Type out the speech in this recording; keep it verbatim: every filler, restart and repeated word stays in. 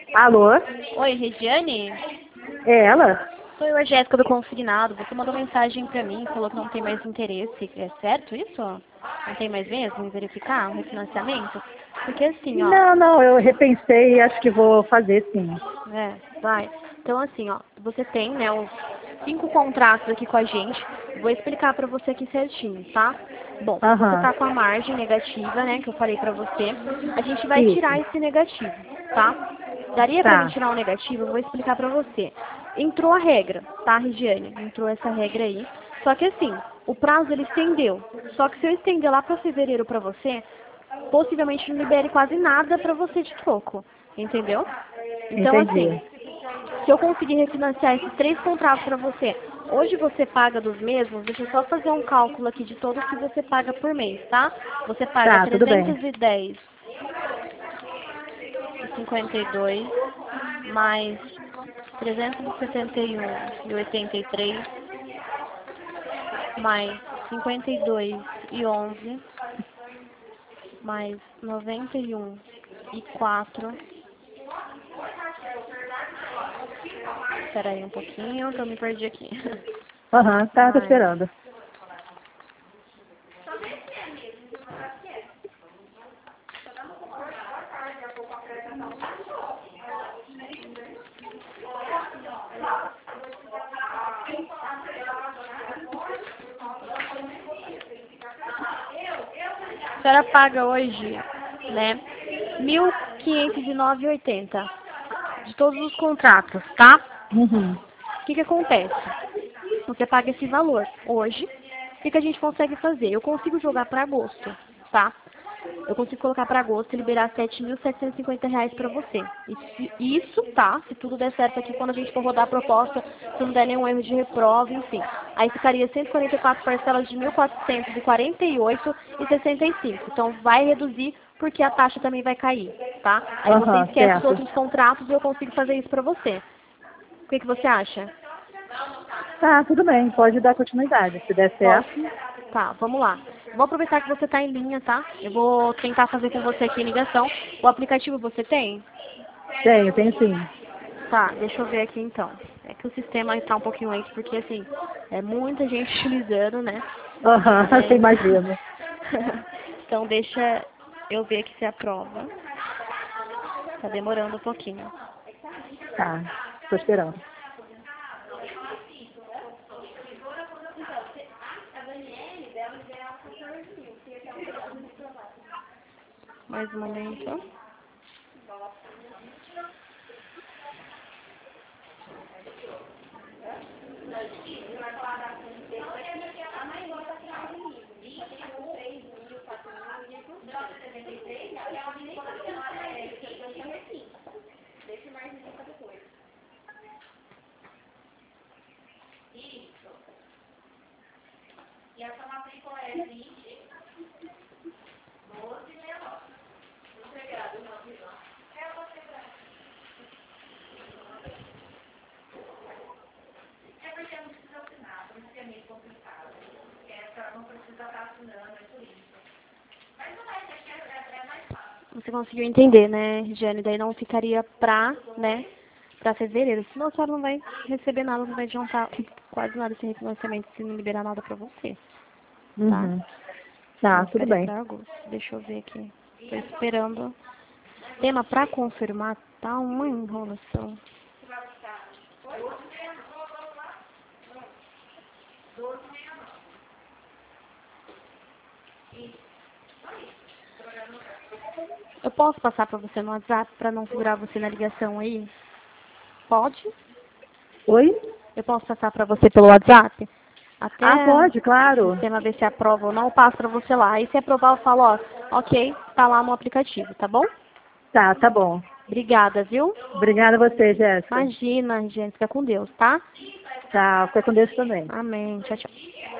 Alô? Oi, Regiane? É ela? Sou eu, a Jéssica do Consignado. Você mandou mensagem pra mim, falou que não tem mais interesse. É certo isso? Não tem mais mesmo em verificar o refinanciamento? Porque assim, ó... Não, não, eu repensei e acho que vou fazer sim. É, vai. Então assim, ó, você tem, né, os cinco contratos aqui com a gente. Vou explicar pra você aqui certinho, tá? Bom, você Aham, tá com a margem negativa, né, que eu falei pra você. A gente vai tirar isso. esse negativo, tá? Daria pra mim Tá, tirar o negativo? Eu vou explicar pra você. Entrou a regra, tá, Regiane? Entrou essa regra aí. Só que assim, o prazo ele estendeu. Só que se eu estender lá pra fevereiro pra você, possivelmente não libere quase nada pra você de troco. Entendeu? Então, assim, entendi. se eu conseguir refinanciar esses três contratos para você, hoje você paga dos mesmos, deixa eu só fazer um cálculo aqui de todos que você paga por mês, tá? Você paga Tá, tudo bem. trezentos e dez e cinquenta e dois mais trezentos e setenta e um e oitenta e três mais cinquenta e dois e onze mais noventa e um e quatro. Espera aí um pouquinho que eu me perdi aqui. Aham, tá, tô Mais esperando. A senhora paga hoje, né, mil quinhentos e nove e oitenta de todos os contratos, tá? Uhum. O que que acontece? Você paga esse valor hoje. O que que a gente consegue fazer? Eu consigo jogar para agosto, tá? Eu consigo colocar para agosto e liberar sete mil setecentos e cinquenta reais para você. Isso, isso, tá? Se tudo der certo aqui, quando a gente for rodar a proposta, se não der nenhum erro de reprova, enfim. Aí ficaria cento e quarenta e quatro parcelas de mil quatrocentos e quarenta e oito e sessenta e cinco. Então vai reduzir porque a taxa também vai cair, tá? Aí você Aham, esquece os certo. outros contratos e eu consigo fazer isso para você. O que que você acha? Tá, tudo bem, pode dar continuidade. Se der Posso? certo, Tá, vamos lá. Vou aproveitar que você está em linha, tá? Eu vou tentar fazer com você aqui a ligação. O aplicativo você tem? tenho, tenho sim. Tá, deixa eu ver aqui então. É que o sistema está um pouquinho lento, porque assim, é muita gente utilizando, né? Aham, E aí... imagino. Então deixa eu ver aqui se aprova. Tá demorando um pouquinho. Tá, tô esperando. Mais um momento. Você conseguiu entender, né, Regiane? Daí não ficaria pra, né, pra fevereiro. Senão a senhora não vai receber nada, não vai adiantar quase nada esse refinanciamento se não liberar nada pra você, tá? Uhum. Tá, Então tudo ficaria bem. pra agosto. Deixa eu ver aqui. Tô esperando. Tema pra confirmar, tá uma enrolação. Eu posso passar pra você no WhatsApp pra não segurar você na ligação aí? Pode? Oi? Eu posso passar pra você pelo WhatsApp? Ah, Até pode, o claro. sistema ver se aprova ou não, eu passo pra você lá. Aí se aprovar, eu falo, ó, ok, tá lá no aplicativo, tá bom? Tá, tá bom. Obrigada, viu? Obrigada a você, Jéssica. Imagina, gente, fica com Deus, tá? Tá, fica com Deus também. Amém. Tchau, tchau.